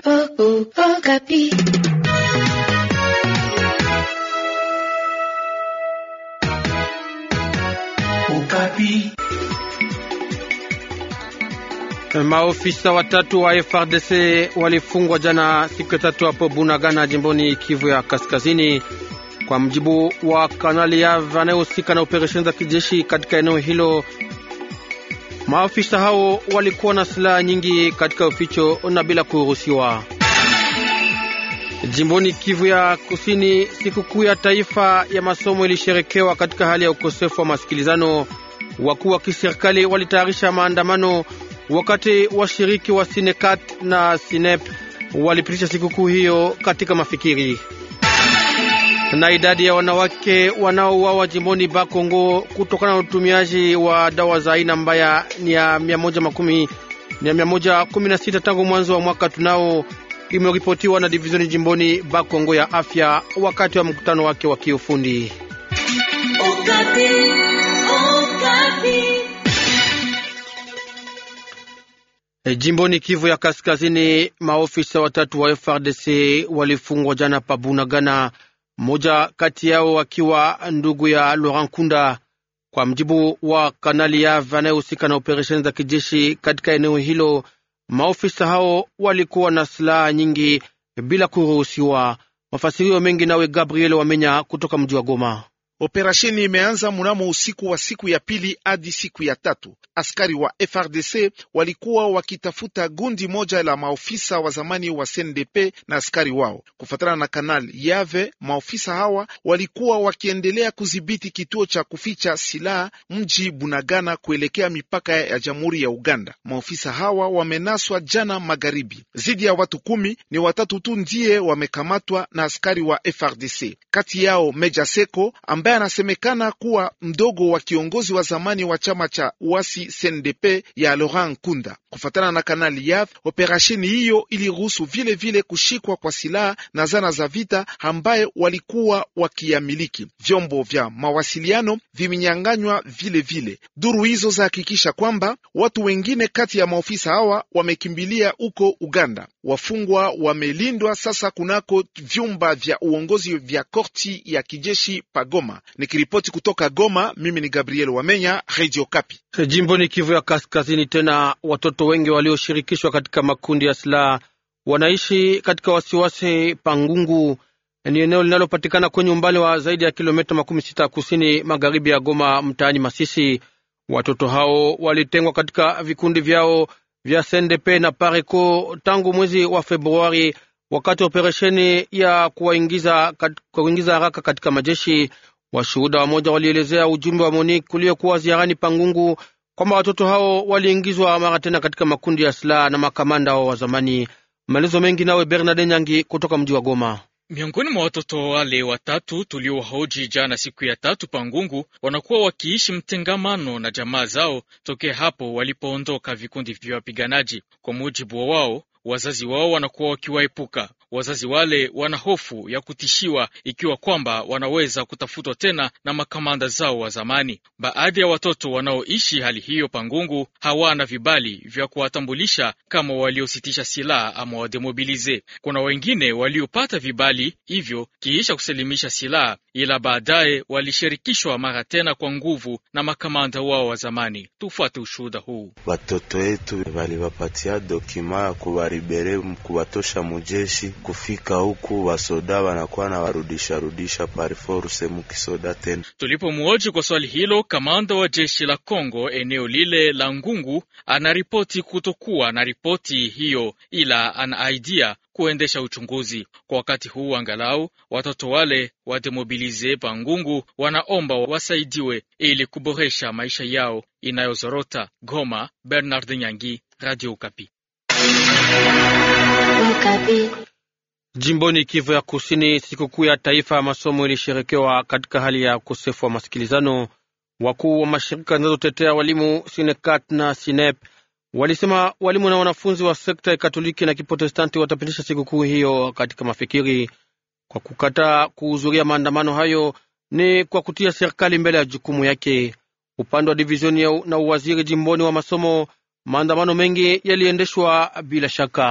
Okapi. Okapi. Maofisa watatu wa FRDC walifungwa jana siku ya tatu hapo Bunagana, jimboni Kivu ya Kaskazini. Kwa mjibu wa Kanali Yav anayehusika na operesheni za kijeshi katika eneo hilo, maofisa hao walikuwa na silaha nyingi katika uficho na bila kuruhusiwa. Jimboni Kivu ya Kusini, sikukuu ya taifa ya masomo ilisherekewa katika hali ya ukosefu wa masikilizano. Wakuu wa kiserikali walitayarisha maandamano, wakati washiriki wa Sinekat na Sinep walipitisha sikukuu hiyo katika mafikiri. Na idadi ya wanawake wanaouawa jimboni Bakongo kutokana na utumiaji wa dawa za aina mbaya ni ya 116 tangu mwanzo wa mwaka tunao, imeripotiwa na divizioni jimboni Bakongo ya afya wakati wa mkutano wake wa kiufundi. Jimboni Kivu ya Kaskazini, maofisa watatu wa FRDC walifungwa jana pa Bunagana, mmoja kati yao akiwa ndugu ya Laurent Nkunda. Kwa mjibu wa Kanali Yav anayehusika na operesheni za kijeshi katika eneo hilo, maofisa hao walikuwa na silaha nyingi bila kuruhusiwa. Mafasirio mengi nawe Gabriel Wamenya kutoka mji wa Goma. Operasheni imeanza mnamo usiku wa siku ya pili hadi siku ya tatu. Askari wa FRDC walikuwa wakitafuta gundi moja la maofisa wa zamani wa CNDP na askari wao. Kufatana na Kanali Yave, maofisa hawa walikuwa wakiendelea kudhibiti kituo cha kuficha silaha mji Bunagana kuelekea mipaka ya Jamhuri ya Uganda. Maofisa hawa wamenaswa jana magharibi. Zidi ya watu 10, ni watatu tu ndiye wamekamatwa na askari wa FRDC. Kati yao Meja Seko ambaye anasemekana kuwa mdogo wa kiongozi wa zamani wa chama cha uasi CNDP ya Laurent Nkunda. Kufatana na Kanali Yav, operasheni hiyo iliruhusu vile vile kushikwa kwa silaha na zana za vita ambaye walikuwa wakiyamiliki. Vyombo vya mawasiliano vimenyanganywa vile vile. Duru hizo zahakikisha kwamba watu wengine kati ya maofisa hawa wamekimbilia huko Uganda. Wafungwa wamelindwa sasa kunako vyumba vya uongozi vya korti ya kijeshi Pagoma. Nikiripoti kutoka Goma, mimi ni Gabriel Wamenya, Radio Okapi. Jimboni Kivu ya Kaskazini, tena watoto wengi walioshirikishwa katika makundi ya silaha wanaishi katika wasiwasi Pangungu. Ni eneo linalopatikana kwenye umbali wa zaidi ya kilomita 60 kusini magharibi ya Goma, mtaani Masisi. Watoto hao walitengwa katika vikundi vyao vya CNDP na Pareko tangu mwezi wa Februari, wakati operesheni ya kuingiza haraka katika majeshi. Washuhuda wamoja walielezea ujumbe wa MONUC uliokuwa ziarani Pangungu kwamba watoto hao waliingizwa mara tena katika makundi ya silaha na makamanda wa zamani. Maelezo mengi nawe Bernard Nyangi kutoka mji wa Goma. Miongoni mwa watoto wale watatu tuliowahoji jana siku ya tatu Pangungu, wanakuwa wakiishi mtengamano na jamaa zao tokea hapo walipoondoka vikundi vya wapiganaji. Kwa mujibu wao, wazazi wao wanakuwa wakiwaepuka. Wazazi wale wana hofu ya kutishiwa ikiwa kwamba wanaweza kutafutwa tena na makamanda zao wa zamani. Baadhi ya watoto wanaoishi hali hiyo Pangungu hawana vibali vya kuwatambulisha kama waliositisha silaha ama wademobilize. Kuna wengine waliopata vibali hivyo kiisha kusalimisha silaha, ila baadaye walishirikishwa mara tena kwa nguvu na makamanda wao wa zamani. Tufuate ushuhuda huu. Watoto wetu waliwapatia dokima kuwaribere kuwatosha mujeshi. Kufika huku wasoda wanakuwa na warudisha pari force mukisoda tena. Tulipomuoji kwa swali hilo, kamanda wa jeshi la Kongo eneo lile la Ngungu anaripoti kutokuwa na ripoti hiyo, ila ana idea kuendesha uchunguzi. Kwa wakati huu angalau watoto wale wademobilize Pangungu wanaomba wasaidiwe ili kuboresha maisha yao inayozorota. Goma, Bernard Nyangi, Radio Okapi. Jimboni Kivu ya Kusini, sikukuu ya taifa ya masomo ilisherekewa katika hali ya ukosefu wa masikilizano. Wakuu wa mashirika zinazotetea walimu Sinekat na Sinep walisema walimu na wanafunzi wa sekta ya Katoliki na Kiprotestanti watapitisha sikukuu hiyo katika mafikiri. Kwa kukataa kuhudhuria maandamano hayo ni kwa kutia serikali mbele ya jukumu yake. Upande wa divizioni na uwaziri jimboni wa masomo, maandamano mengi yaliendeshwa bila shaka.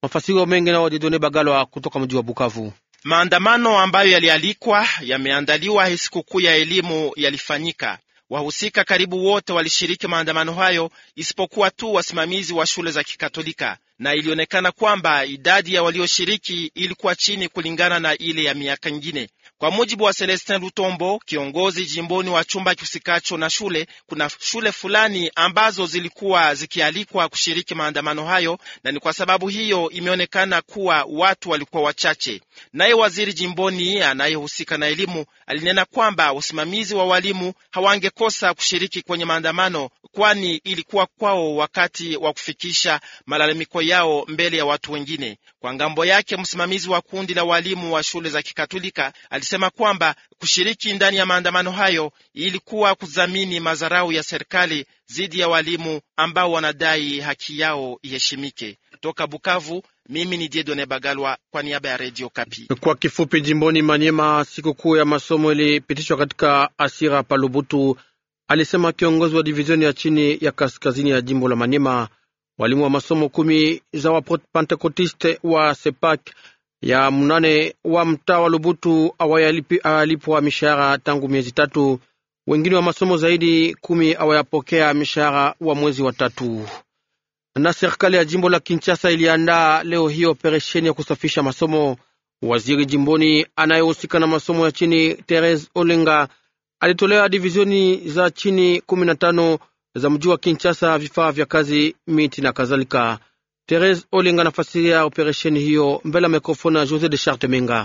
Mafasiro mengi na Dieudonne Bagalwa kutoka mji wa Bukavu. Maandamano ambayo yalialikwa yameandaliwa sikukuu ya elimu yalifanyika. Wahusika karibu wote walishiriki maandamano hayo isipokuwa tu wasimamizi wa shule za Kikatolika, na ilionekana kwamba idadi ya walioshiriki ilikuwa chini kulingana na ile ya miaka mingine. Kwa mujibu wa Celestin Lutombo, kiongozi jimboni wa chumba kisikacho na shule, kuna shule fulani ambazo zilikuwa zikialikwa kushiriki maandamano hayo, na ni kwa sababu hiyo imeonekana kuwa watu walikuwa wachache. Naye waziri jimboni anayehusika na elimu alinena kwamba usimamizi wa walimu hawangekosa kushiriki kwenye maandamano, kwani ilikuwa kwao wakati wa kufikisha malalamiko yao mbele ya watu wengine. Kwa ngambo yake, msimamizi wa kundi la walimu wa shule za Kikatolika alisema kwamba kushiriki ndani ya maandamano hayo ilikuwa kudhamini madharau ya serikali dhidi ya walimu ambao wanadai haki yao iheshimike. Toka Bukavu, mimi ni Dieudonne Bagalwa kwa niaba ya Radio Kapi. Kwa kifupi, jimboni Manyema sikukuu ya masomo ilipitishwa katika Asira Palubutu, alisema kiongozi wa divizioni ya chini ya kaskazini ya jimbo la Manyema. Walimu wa masomo 10 za Wapentekotiste wa Sepak ya 8 wa mtaa wa Lubutu awayalipwa mishahara tangu miezi 3. Wengine wa masomo zaidi 10 awayapokea mishahara wa mwezi wa 3. Na serikali ya jimbo la Kinshasa iliandaa leo hii operesheni ya kusafisha masomo. Waziri jimboni anayehusika na masomo ya chini Therese Olenga alitolea divizioni za chini 15 za mji wa Kinshasa vifaa vya kazi, miti na kadhalika. Therese Olenga anafasiria operesheni hiyo mbele ya mikrofoni ya Jose de Charte Menga.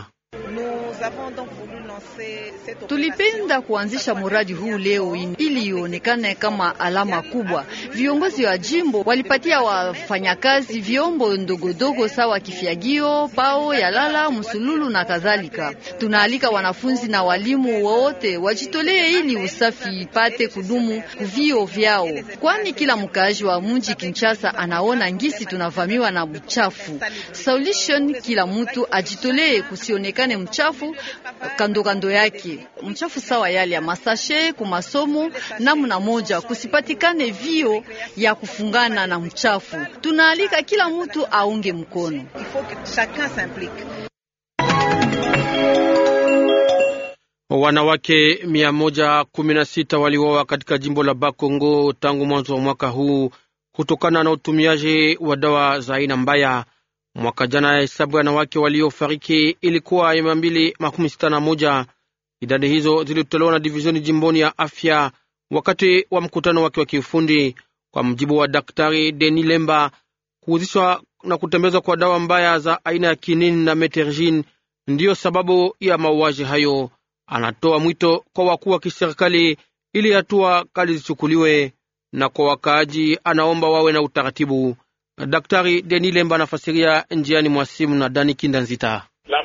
Tulipenda kuanzisha muradi huu leo ili ionekane kama alama kubwa. Viongozi wa jimbo walipatia wafanyakazi vyombo ndogodogo sawa kifyagio, pao, yalala, msululu na kadhalika. Tunaalika wanafunzi na walimu wote wajitolee ili usafi ipate kudumu kuvio vyao, kwani kila mkaaji wa mji Kinshasa anaona ngisi tunavamiwa na uchafu. Solution, kila mtu ajitolee kusionekane mchafu kando yake. Mchafu sawa yale ya masashe kumasomo namna moja, kusipatikane vio ya kufungana na mchafu. Tunaalika kila mtu aunge mkono. Wanawake 116 waliuawa katika jimbo la Bakongo tangu mwanzo wa mwaka huu kutokana na utumiaji wa dawa za aina mbaya. Mwaka jana hesabu ya wanawake waliofariki ilikuwa 261. Idadi hizo zilitolewa na divizioni jimboni ya afya wakati wa mkutano wake wa kiufundi. Kwa mjibu wa Daktari Denis Lemba, kuuzishwa na kutembezwa kwa dawa mbaya za aina ya kinini na meterjin ndiyo sababu ya mauaji hayo. Anatoa mwito kwa wakuu wa kiserikali ili hatua kali zichukuliwe, na kwa wakaaji anaomba wawe na utaratibu. Daktari Denis Lemba anafasiria njiani mwa simu na Dani Kindanzita.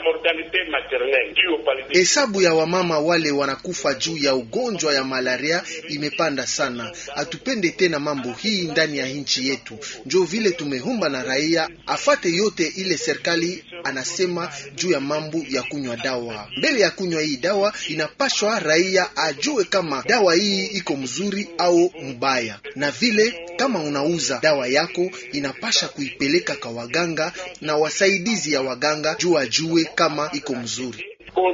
Hesabu ya wamama wale wanakufa juu ya ugonjwa ya malaria imepanda sana. Atupende tena mambo hii ndani ya nchi yetu. Njo vile tumehomba na raia afate yote ile serikali anasema juu ya mambo ya kunywa dawa. Mbele ya kunywa hii dawa inapashwa raia ajue kama dawa hii iko mzuri au mbaya. Na vile kama unauza dawa yako inapasha kuipeleka kwa waganga na wasaidizi ya waganga juu ajue kama iko mzuri.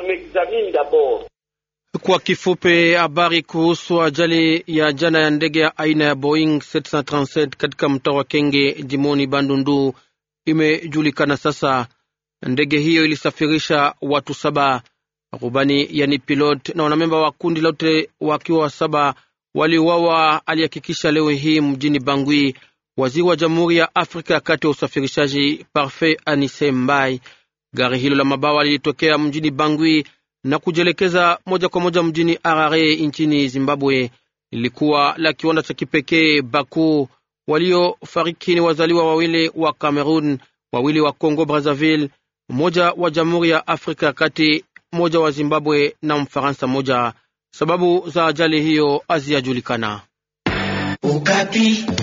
Kwa kifupi, habari kuhusu ajali ya jana ya ndege ya aina ya Boeing 737 katika mtaa wa Kenge jimoni Bandundu imejulikana sasa. Ndege hiyo ilisafirisha watu 7, rubani yani pilot na wanamemba wa kundi lote wakiwa 7 waliuawa, alihakikisha leo hii mjini Bangui waziri wa Jamhuri ya Afrika ya Kati wa usafirishaji Parfait Anise Mbai. Gari hilo la mabawa lilitokea mjini Bangui na kujelekeza moja kwa moja mjini Harare nchini Zimbabwe. Lilikuwa la kiwanda cha kipekee Baku. Waliofariki ni wazaliwa 2 wa Cameroon, 2 wa Congo Brazzaville, 1 wa Jamhuri ya Afrika ya Kati, 1 wa Zimbabwe na Mfaransa 1. Sababu za ajali hiyo hazijulikana.